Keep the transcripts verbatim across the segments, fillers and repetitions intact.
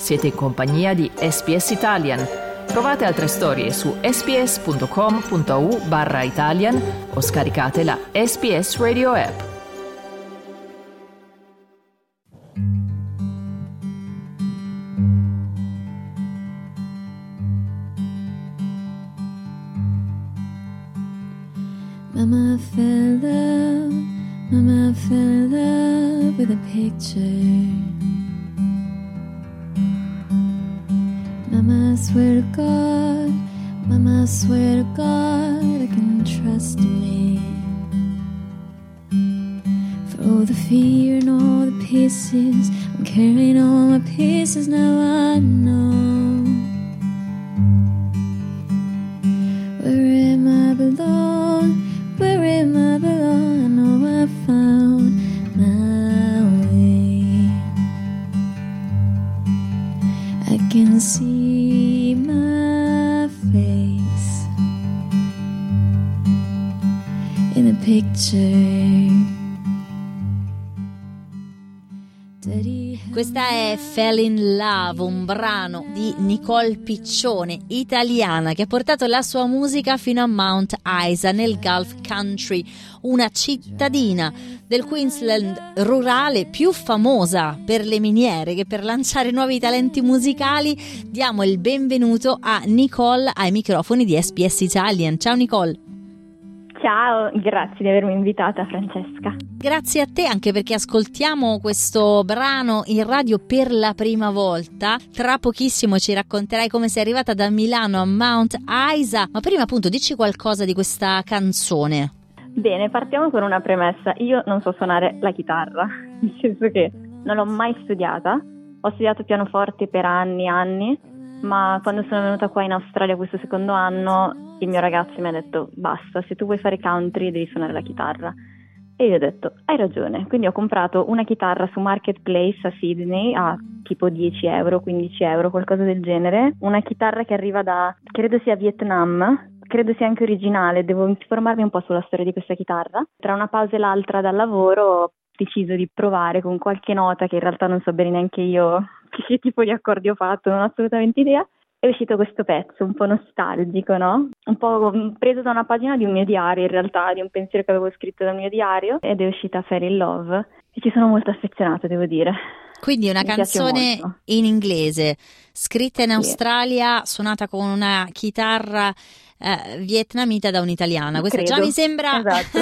Siete in compagnia di S B S Italian. Trovate altre storie su sbs.com.au barra Italian o scaricate la S B S Radio app. Mama fell in love, Mama fell in love with a picture. Mama, I swear to God, Mama, I swear to God, I can trust me. For all the fear and all the pieces, I'm carrying all my pieces, now I know wherein I belong, wherein I belong, I know I found my way. I can see my face in the picture. Questa è Fell in Love, un brano di Nicole Piccione, italiana, che ha portato la sua musica fino a Mount Isa nel Gulf Country, una cittadina del Queensland rurale più famosa per le miniere che per lanciare nuovi talenti musicali. Diamo il benvenuto a Nicole ai microfoni di S B S Italian. Ciao Nicole. Ciao, grazie di avermi invitata, Francesca. Grazie a te, anche perché ascoltiamo questo brano in radio per la prima volta. Tra pochissimo ci racconterai come sei arrivata da Milano a Mount Isa, ma prima appunto dici qualcosa di questa canzone. Bene, partiamo con una premessa. Io non so suonare la chitarra, nel senso che non l'ho mai studiata. Ho studiato pianoforte per anni e anni, ma quando sono venuta qua in Australia questo secondo anno, il mio ragazzo mi ha detto basta, se tu vuoi fare country devi suonare la chitarra. E io ho detto hai ragione, quindi ho comprato una chitarra su Marketplace a Sydney a tipo dieci euro, quindici euro, qualcosa del genere, una chitarra che arriva da, credo sia Vietnam, credo sia anche originale, devo informarmi un po' sulla storia di questa chitarra. Tra una pausa e l'altra dal lavoro ho deciso di provare con qualche nota che in realtà non so bene neanche io che tipo di accordi ho fatto, non ho assolutamente idea. È uscito questo pezzo un po' nostalgico, no? Un po' preso da una pagina di un mio diario, in realtà, di un pensiero che avevo scritto dal mio diario, ed è uscita Fell in Love e ci sono molto affezionata, devo dire. Quindi una Mi canzone in inglese, scritta in Sì. Australia, suonata con una chitarra eh, vietnamita da un'italiana. Questo Credo. già mi sembra Esatto.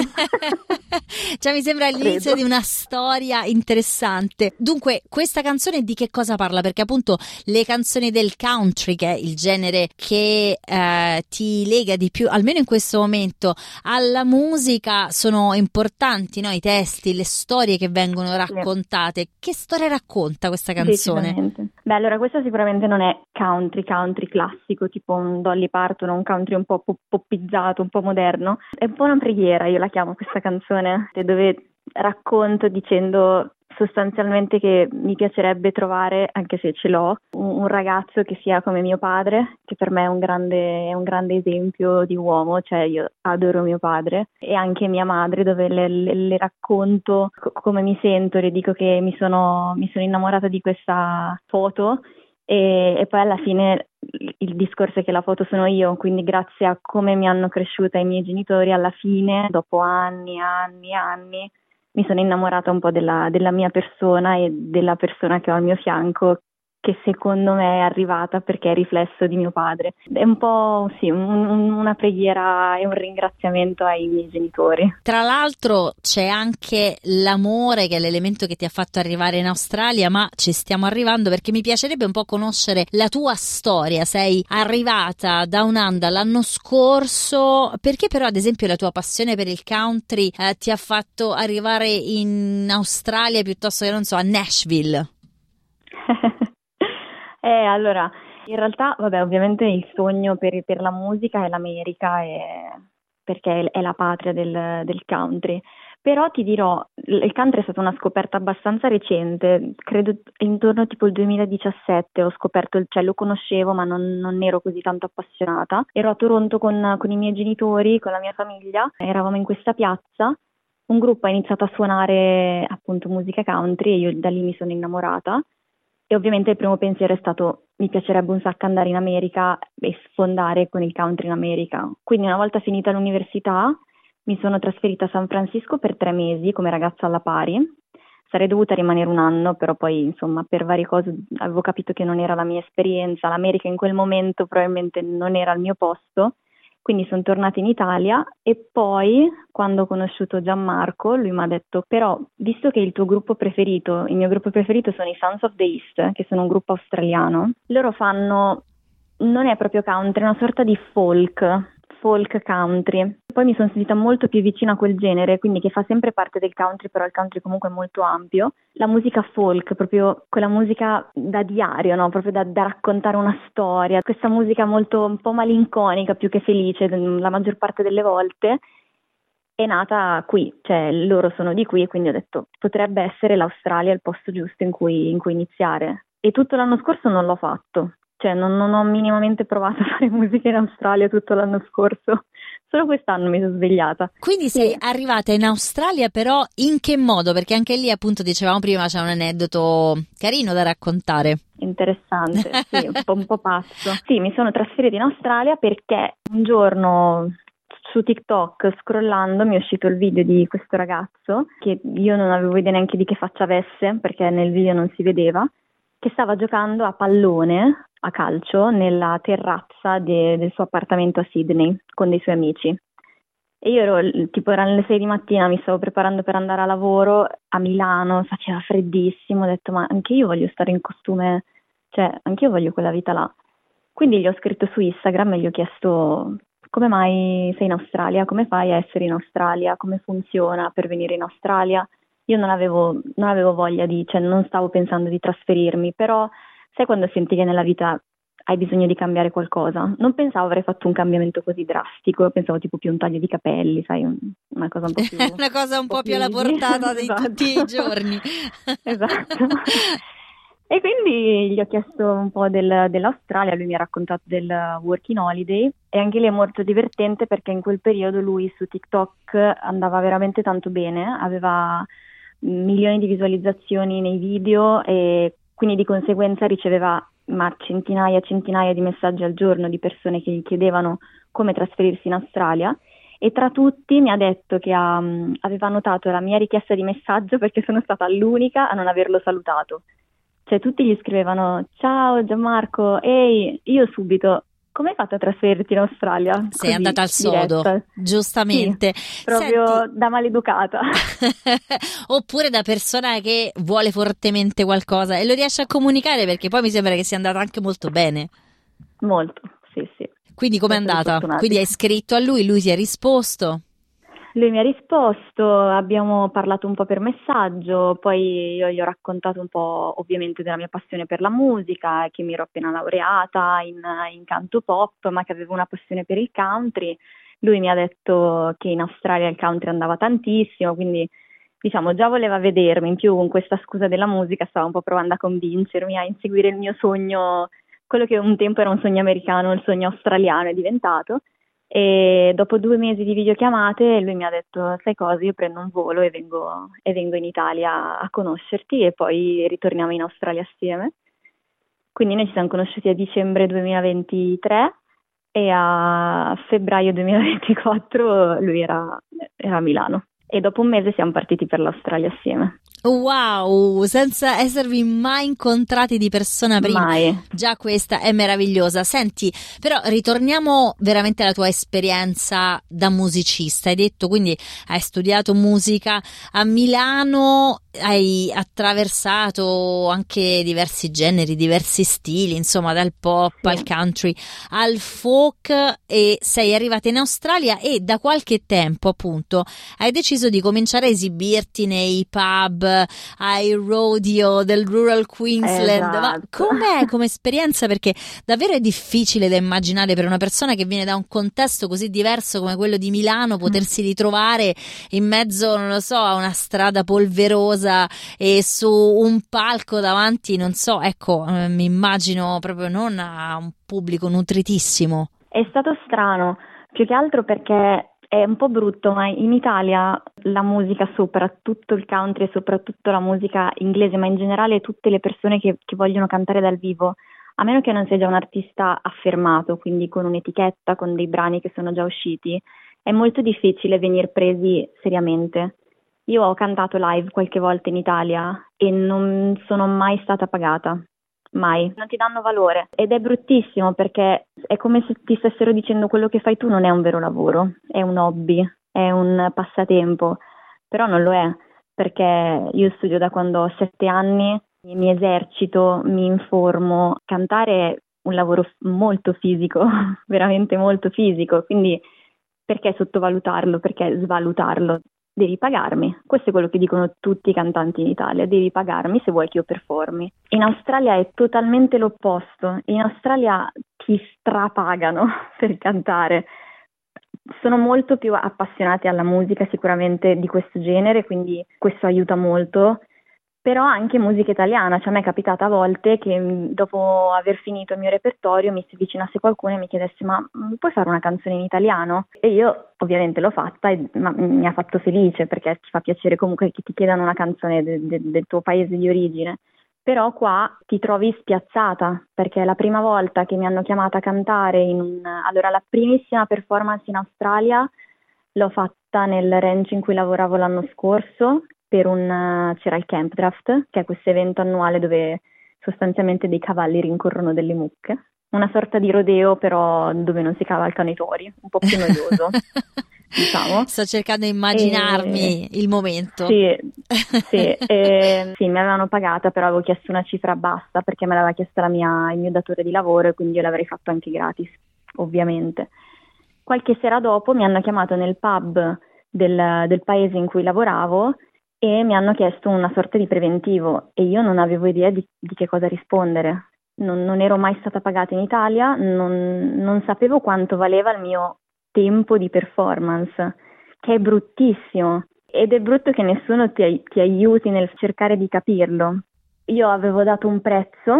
già mi sembra l'inizio Credo. di una storia interessante. Dunque, questa canzone di che cosa parla? Perché appunto le canzoni del country, che è il genere che eh, ti lega di più, almeno in questo momento, alla musica, sono importanti, no? I testi, le storie che vengono raccontate. Che storia racconta questa canzone? Decisamente. Beh, allora questa sicuramente non è country, country classico, tipo un Dolly Parton o un country un po' pop- poppizzato, un po' moderno. È un po' una preghiera, io la chiamo questa canzone, dove racconto dicendo sostanzialmente che mi piacerebbe trovare, anche se ce l'ho, un, un ragazzo che sia come mio padre, che per me è un grande, è un grande esempio di uomo, cioè io adoro mio padre, e anche mia madre, dove le, le, le racconto co- come mi sento, le dico che mi sono, mi sono innamorata di questa foto. E, e poi alla fine il discorso è che la foto sono io, quindi grazie a come mi hanno cresciuta i miei genitori, alla fine, dopo anni, anni, anni, mi sono innamorata un po' della, della mia persona e della persona che ho al mio fianco, che secondo me è arrivata perché è riflesso di mio padre. È un po' sì, un, un, una preghiera e un ringraziamento ai miei genitori. Tra l'altro c'è anche l'amore, che è l'elemento che ti ha fatto arrivare in Australia, ma ci stiamo arrivando perché mi piacerebbe un po' conoscere la tua storia. Sei arrivata da un'anda l'anno scorso, perché però ad esempio la tua passione per il country eh, ti ha fatto arrivare in Australia piuttosto che, non so, a Nashville? Eh, allora, in realtà, vabbè, ovviamente il sogno per, per la musica è l'America, e, perché è la patria del, del country. Però ti dirò, il country è stata una scoperta abbastanza recente, credo intorno tipo il duemiladiciassette ho scoperto, cioè lo conoscevo ma non, non ero così tanto appassionata. Ero a Toronto con, con i miei genitori, con la mia famiglia, eravamo in questa piazza, un gruppo ha iniziato a suonare appunto musica country e io da lì mi sono innamorata. E ovviamente il primo pensiero è stato: mi piacerebbe un sacco andare in America e sfondare con il country in America. Quindi una volta finita l'università mi sono trasferita a San Francisco per tre mesi come ragazza alla pari. Sarei dovuta rimanere un anno, però poi insomma per varie cose avevo capito che non era la mia esperienza, l'America in quel momento probabilmente non era il mio posto, quindi sono tornata in Italia. E poi quando ho conosciuto Gianmarco, lui mi ha detto: però visto che il tuo gruppo preferito, il mio gruppo preferito sono i Sons of the East, che sono un gruppo australiano, loro fanno, non è proprio country, è una sorta di folk, folk country. Poi mi sono sentita molto più vicina a quel genere, quindi che fa sempre parte del country, però il country comunque è molto ampio. La musica folk, proprio quella musica da diario, no? Proprio da, da raccontare una storia, questa musica molto un po' malinconica più che felice la maggior parte delle volte, è nata qui, cioè loro sono di qui, e quindi ho detto potrebbe essere l'Australia il posto giusto in cui, in cui iniziare. E tutto l'anno scorso non l'ho fatto. Cioè non, non ho minimamente provato a fare musica in Australia tutto l'anno scorso, solo quest'anno mi sono svegliata. Quindi sei sì. arrivata in Australia, però in che modo? Perché anche lì appunto dicevamo prima c'è un aneddoto carino da raccontare. Interessante, sì, un po', un po' pazzo. Sì, mi sono trasferita in Australia perché un giorno su TikTok scrollando mi è uscito il video di questo ragazzo, che io non avevo idea neanche di che faccia avesse, perché nel video non si vedeva, che stava giocando a pallone, a calcio, nella terrazza de, del suo appartamento a Sydney con dei suoi amici. E io ero, tipo erano le sei di mattina, mi stavo preparando per andare a lavoro a Milano, faceva freddissimo, ho detto ma anche io voglio stare in costume, cioè anche io voglio quella vita là. Quindi gli ho scritto su Instagram e gli ho chiesto: come mai sei in Australia, come fai a essere in Australia, come funziona per venire in Australia. Io non avevo, non avevo voglia di, cioè non stavo pensando di trasferirmi, però sai quando senti che nella vita hai bisogno di cambiare qualcosa? Non pensavo avrei fatto un cambiamento così drastico, pensavo tipo più un taglio di capelli, sai, un, una cosa un po' più... una cosa un, un po' più alla easy. portata di Esatto. tutti i giorni. Esatto. E quindi gli ho chiesto un po' del, dell'Australia, lui mi ha raccontato del working holiday, e anche lì è molto divertente perché in quel periodo lui su TikTok andava veramente tanto bene, aveva milioni di visualizzazioni nei video e quindi di conseguenza riceveva ma centinaia e centinaia di messaggi al giorno di persone che gli chiedevano come trasferirsi in Australia, e tra tutti mi ha detto che ha, aveva notato la mia richiesta di messaggio perché sono stata l'unica a non averlo salutato. Cioè tutti gli scrivevano: ciao Gianmarco, ehi, io subito: come hai fatto a trasferirti in Australia? Sei Così, andata al sodo, diretta. giustamente. Sì, proprio Senti... da maleducata. Oppure da persona che vuole fortemente qualcosa e lo riesce a comunicare, perché poi mi sembra che sia andata anche molto bene. Molto, sì, sì. Quindi com'è andata? Quindi hai scritto a lui, lui ti ha risposto? Lui mi ha risposto, abbiamo parlato un po' per messaggio, poi io gli ho raccontato un po' ovviamente della mia passione per la musica, che mi ero appena laureata in, in canto pop, ma che avevo una passione per il country. Lui mi ha detto che in Australia il country andava tantissimo, quindi diciamo già voleva vedermi, in più con questa scusa della musica stava un po' provando a convincermi a inseguire il mio sogno, quello che un tempo era un sogno americano, il sogno australiano è diventato. E dopo due mesi di videochiamate lui mi ha detto: sai cosa, io prendo un volo e vengo, e vengo in Italia a conoscerti e poi ritorniamo in Australia assieme. Quindi noi ci siamo conosciuti a dicembre duemilaventitré e a febbraio duemilaventiquattro lui era, era a Milano, e dopo un mese siamo partiti per l'Australia assieme. Wow, senza esservi mai incontrati di persona prima. Mai. Già questa è meravigliosa. Senti, però ritorniamo veramente alla tua esperienza da musicista. Hai detto, quindi hai studiato musica a Milano, hai attraversato anche diversi generi, diversi stili, insomma dal pop sì. al country al folk, e sei arrivata in Australia e da qualche tempo appunto hai deciso di cominciare a esibirti nei pub, ai rodeo del rural Queensland. Esatto. Ma com'è come esperienza? Perché davvero è difficile da immaginare per una persona che viene da un contesto così diverso come quello di Milano potersi ritrovare in mezzo, non lo so, a una strada polverosa e su un palco davanti, non so, ecco, eh, mi immagino proprio non a un pubblico nutritissimo. È stato strano, più che altro perché è un po' brutto, ma in Italia la musica, soprattutto il country e soprattutto la musica inglese, ma in generale tutte le persone che, che vogliono cantare dal vivo, a meno che non sia già un artista affermato, quindi con un'etichetta, con dei brani che sono già usciti, è molto difficile venire presi seriamente. Io ho cantato live qualche volta in Italia e non sono mai stata pagata. Mai, non ti danno valore ed è bruttissimo perché è come se ti stessero dicendo quello che fai tu non è un vero lavoro, è un hobby, è un passatempo, però non lo è perché io studio da quando ho sette anni, mi esercito, mi informo, cantare è un lavoro molto fisico, veramente molto fisico, quindi perché sottovalutarlo, perché svalutarlo? Devi pagarmi, questo è quello che dicono tutti i cantanti in Italia, devi pagarmi se vuoi che io performi. In Australia è totalmente l'opposto, in Australia ti strapagano per cantare, sono molto più appassionati alla musica sicuramente di questo genere, quindi questo aiuta molto, però anche musica italiana, cioè a me è capitato a volte che mh, dopo aver finito il mio repertorio mi si avvicinasse qualcuno e mi chiedesse ma mh, puoi fare una canzone in italiano? E io ovviamente l'ho fatta e ma, mi ha fatto felice perché ti fa piacere comunque che ti chiedano una canzone de- de- del tuo paese di origine, però qua ti trovi spiazzata perché è la prima volta che mi hanno chiamata a cantare in un... Allora la primissima performance in Australia l'ho fatta nel ranch in cui lavoravo l'anno scorso. Per un, c'era il Camp Draft, che è questo evento annuale dove sostanzialmente dei cavalli rincorrono delle mucche, una sorta di rodeo però dove non si cavalcano i tori, un po' più noioso, diciamo. Sto cercando di immaginarmi E... il momento. Sì, sì, e... sì, mi avevano pagata, però avevo chiesto una cifra bassa perché me l'aveva chiesta la mia, il mio datore di lavoro e quindi io l'avrei fatto anche gratis, ovviamente. Qualche sera dopo mi hanno chiamato nel pub del, del paese in cui lavoravo e mi hanno chiesto una sorta di preventivo e io non avevo idea di, di che cosa rispondere. Non, non ero mai stata pagata in Italia, non, non sapevo quanto valeva il mio tempo di performance, che è bruttissimo. Ed è brutto che nessuno ti, ti aiuti nel cercare di capirlo. Io avevo dato un prezzo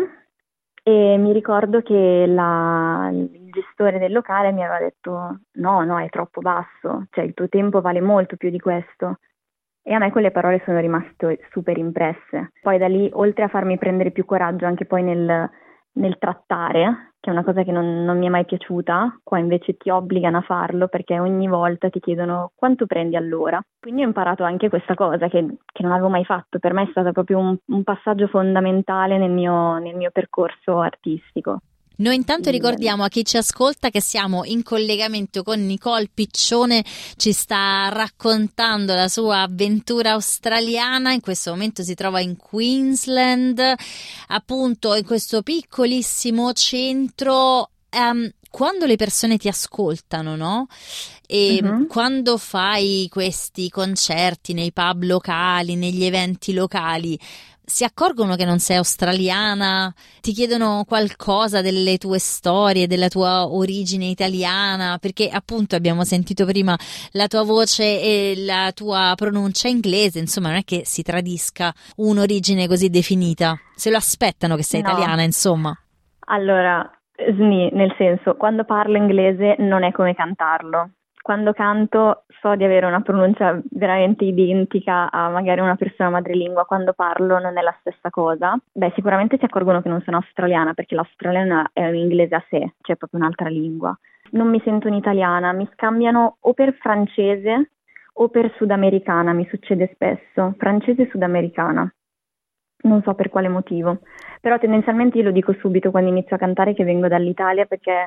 e mi ricordo che la, il gestore del locale mi aveva detto no, no, è troppo basso, cioè il tuo tempo vale molto più di questo. E a me quelle parole sono rimaste super impresse. Poi da lì, oltre a farmi prendere più coraggio anche poi nel, nel trattare, che è una cosa che non, non mi è mai piaciuta, qua invece ti obbligano a farlo perché ogni volta ti chiedono quanto prendi all'ora. Quindi ho imparato anche questa cosa che, che non avevo mai fatto. Per me è stato proprio un, un passaggio fondamentale nel mio, nel mio percorso artistico. Noi intanto ricordiamo a chi ci ascolta che siamo in collegamento con Nicole Piccione, ci sta raccontando la sua avventura australiana, in questo momento si trova in Queensland, appunto in questo piccolissimo centro. Um, quando le persone ti ascoltano, no? E uh-huh. quando fai questi concerti nei pub locali, negli eventi locali, si accorgono che non sei australiana, ti chiedono qualcosa delle tue storie, della tua origine italiana, perché appunto abbiamo sentito prima la tua voce e la tua pronuncia inglese, insomma non è che si tradisca un'origine così definita, se lo aspettano che sei no. italiana, insomma. Allora, sni, nel senso, quando parlo inglese non è come cantarlo. Quando canto so di avere una pronuncia veramente identica a magari una persona madrelingua, quando parlo non è la stessa cosa. Beh, sicuramente si accorgono che non sono australiana, perché l'australiana è un inglese a sé, cioè proprio un'altra lingua. Non mi sento un'italiana, mi scambiano o per francese o per sudamericana, mi succede spesso, francese e sudamericana. Non so per quale motivo, però tendenzialmente io lo dico subito quando inizio a cantare che vengo dall'Italia perché...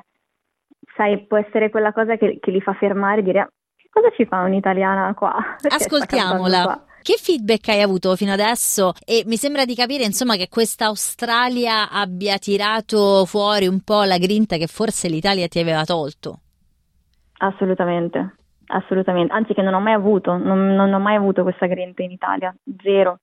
sai, può essere quella cosa che, che li fa fermare e dire che cosa ci fa un'italiana qua? Perché ascoltiamola. Qua? Che feedback hai avuto fino adesso? E mi sembra di capire, insomma, che questa Australia abbia tirato fuori un po' la grinta che forse l'Italia ti aveva tolto. Assolutamente, assolutamente. Anzi, che non ho mai avuto, non, non ho mai avuto questa grinta in Italia, zero.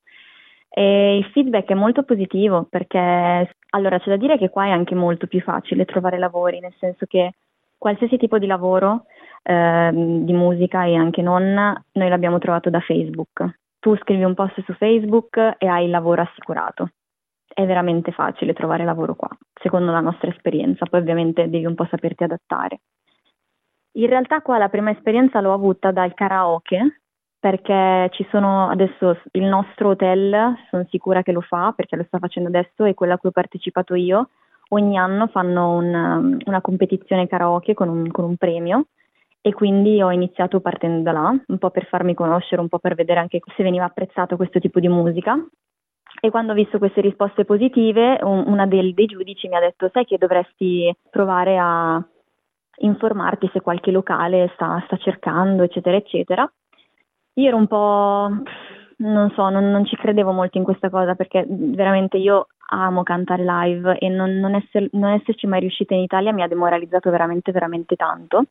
E il feedback è molto positivo perché, allora, c'è da dire che qua è anche molto più facile trovare lavori, nel senso che qualsiasi tipo di lavoro, eh, di musica e anche non, noi l'abbiamo trovato da Facebook. Tu scrivi un post su Facebook e hai il lavoro assicurato. È veramente facile trovare lavoro qua, secondo la nostra esperienza. Poi ovviamente devi un po' saperti adattare. In realtà qua la prima esperienza l'ho avuta dal karaoke, perché ci sono adesso il nostro hotel, sono sicura che lo fa, perché lo sta facendo adesso, e quella a cui ho partecipato io, ogni anno fanno un, una competizione karaoke con un, con un premio, e quindi ho iniziato partendo da là, un po' per farmi conoscere, un po' per vedere anche se veniva apprezzato questo tipo di musica. E quando ho visto queste risposte positive, un, una del, dei giudici mi ha detto: sai che dovresti provare a informarti se qualche locale sta, sta cercando, eccetera, eccetera. Io ero un po', non so, non, non ci credevo molto in questa cosa, perché veramente io amo cantare live e non, non, esser, non esserci mai riuscita in Italia mi ha demoralizzato veramente, veramente tanto.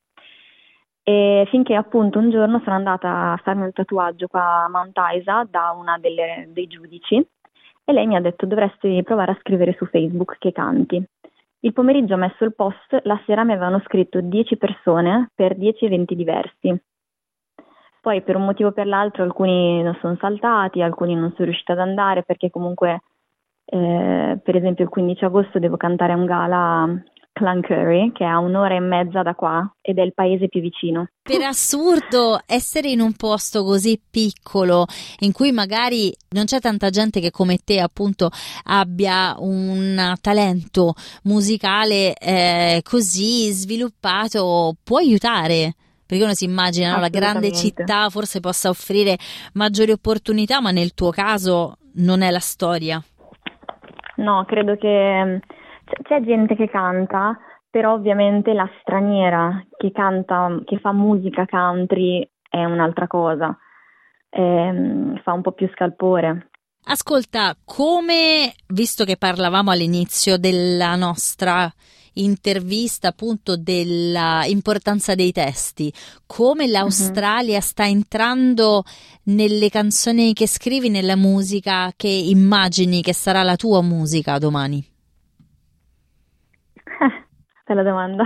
E finché appunto un giorno sono andata a farmi un tatuaggio qua a Mount Isa da una delle, dei giudici, e lei mi ha detto: dovresti provare a scrivere su Facebook che canti. Il pomeriggio ho messo il post, la sera mi avevano scritto dieci persone per dieci eventi diversi. Poi per un motivo o per l'altro alcuni non sono saltati, alcuni non sono riuscita ad andare, perché comunque eh, per esempio il quindici agosto devo cantare a un gala a Cloncurry, che è a un'ora e mezza da qua ed è il paese più vicino. Per assurdo, essere in un posto così piccolo in cui magari non c'è tanta gente che come te appunto abbia un talento musicale eh, così sviluppato può aiutare, perché uno si immagina, no, la grande città forse possa offrire maggiori opportunità, ma nel tuo caso non è la storia. No, credo che c'è gente che canta, però ovviamente la straniera che canta, che fa musica country è un'altra cosa, ehm, fa un po' più scalpore. Ascolta, come, visto che parlavamo all'inizio della nostra intervista appunto dell'importanza dei testi, come l'Australia uh-huh. sta entrando nelle canzoni che scrivi, nella musica che immagini che sarà la tua musica domani? Bella domanda.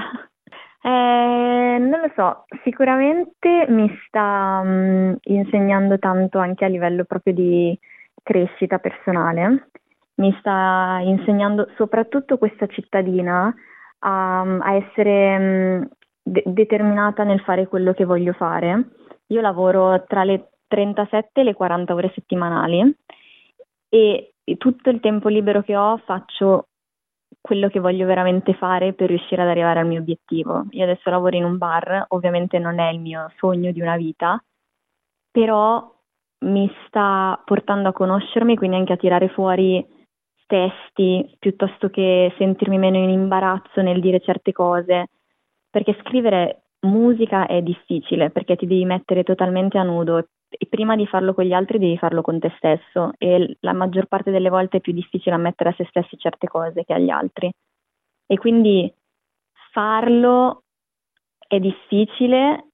Eh, non lo so, sicuramente mi sta um, insegnando tanto anche a livello proprio di crescita personale, mi sta insegnando soprattutto questa cittadina a, a essere um, de- determinata nel fare quello che voglio fare. Io lavoro tra le trentasette e le quaranta ore settimanali e tutto il tempo libero che ho faccio quello che voglio veramente fare per riuscire ad arrivare al mio obiettivo. Io adesso lavoro in un bar, ovviamente non è il mio sogno di una vita, però mi sta portando a conoscermi, quindi anche a tirare fuori testi, piuttosto che sentirmi meno in imbarazzo nel dire certe cose, perché scrivere musica è difficile, perché ti devi mettere totalmente a nudo, e prima di farlo con gli altri devi farlo con te stesso, e la maggior parte delle volte è più difficile ammettere a se stessi certe cose che agli altri, e quindi farlo è difficile,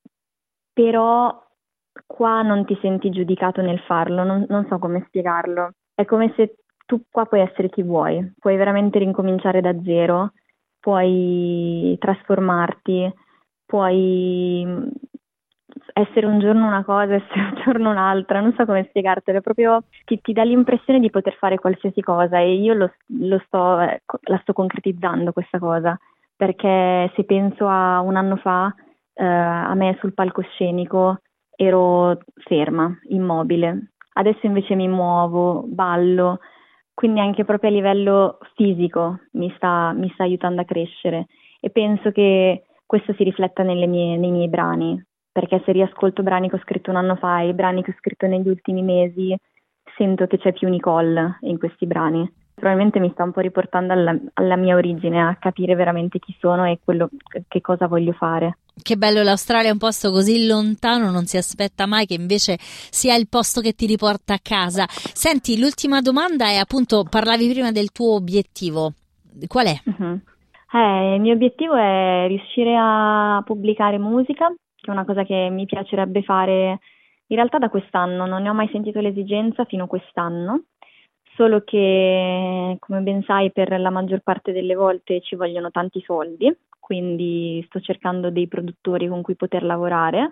però qua non ti senti giudicato nel farlo, non, non so come spiegarlo, è come se tu qua puoi essere chi vuoi, puoi veramente rincominciare da zero, puoi trasformarti, puoi essere un giorno una cosa, essere un giorno un'altra, non so come spiegartelo, proprio ti, ti dà l'impressione di poter fare qualsiasi cosa, e io lo, lo sto, eh, la sto concretizzando questa cosa, perché se penso a un anno fa, eh, a me sul palcoscenico ero ferma, immobile, adesso invece mi muovo, ballo, quindi anche proprio a livello fisico mi sta, mi sta aiutando a crescere, e penso che questo si rifletta nelle mie, nei miei brani, perché se riascolto brani che ho scritto un anno fa e i brani che ho scritto negli ultimi mesi, sento che c'è più Nicole in questi brani. Probabilmente mi sta un po' riportando alla, alla mia origine, a capire veramente chi sono e quello che cosa voglio fare. Che bello, l'Australia è un posto così lontano, non si aspetta mai che invece sia il posto che ti riporta a casa. Senti, l'ultima domanda è appunto, parlavi prima del tuo obiettivo, qual è? Uh-huh. Eh, il mio obiettivo è riuscire a pubblicare musica, che è una cosa che mi piacerebbe fare in realtà da quest'anno, non ne ho mai sentito l'esigenza fino a quest'anno, solo che, come ben sai, per la maggior parte delle volte ci vogliono tanti soldi, quindi sto cercando dei produttori con cui poter lavorare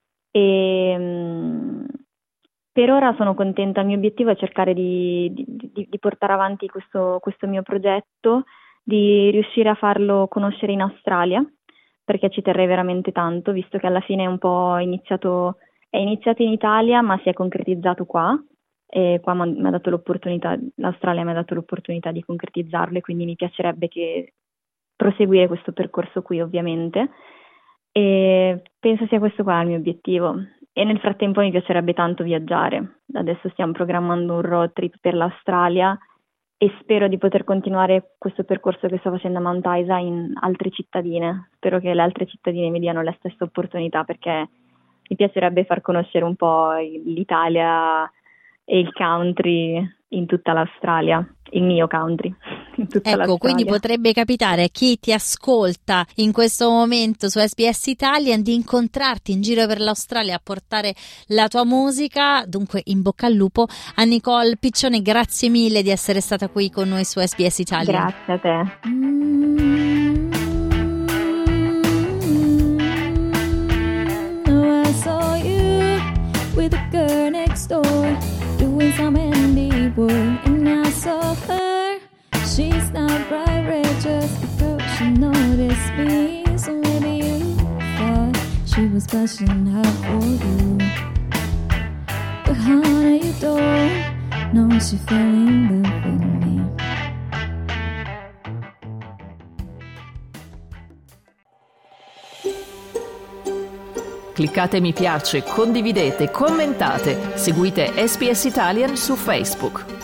e mh, per ora sono contenta. Il mio obiettivo è cercare di, di, di portare avanti questo, questo mio progetto, di riuscire a farlo conoscere in Australia, perché ci terrei veramente tanto, visto che alla fine è un po' iniziato, è iniziato in Italia ma si è concretizzato qua, e qua mi ha dato l'opportunità, l'Australia mi ha dato l'opportunità di concretizzarlo, e quindi mi piacerebbe che proseguire questo percorso qui, ovviamente, e penso sia questo qua il mio obiettivo. E nel frattempo mi piacerebbe tanto viaggiare. Adesso stiamo programmando un road trip per l'Australia e spero di poter continuare questo percorso che sto facendo a Mount Isa in altre cittadine. Spero che le altre cittadine mi diano la stessa opportunità, perché mi piacerebbe far conoscere un po' l'Italia e il country in tutta l'Australia, il mio country in tutta ecco, l'Australia. quindi potrebbe capitare a chi ti ascolta in questo momento su S B S Italian di incontrarti in giro per l'Australia a portare la tua musica. Dunque, in bocca al lupo a Nicole Piccione, grazie mille di essere stata qui con noi su S B S Italian. Grazie a te. Oh, I saw you with the girl next door doing some handy work, and I saw her. She's not bright red just because she noticed me. So maybe you thought she was blushing out for you, but honey, you don't know she fell in love with me. Cliccate mi piace, condividete, commentate, seguite S B S Italian su Facebook.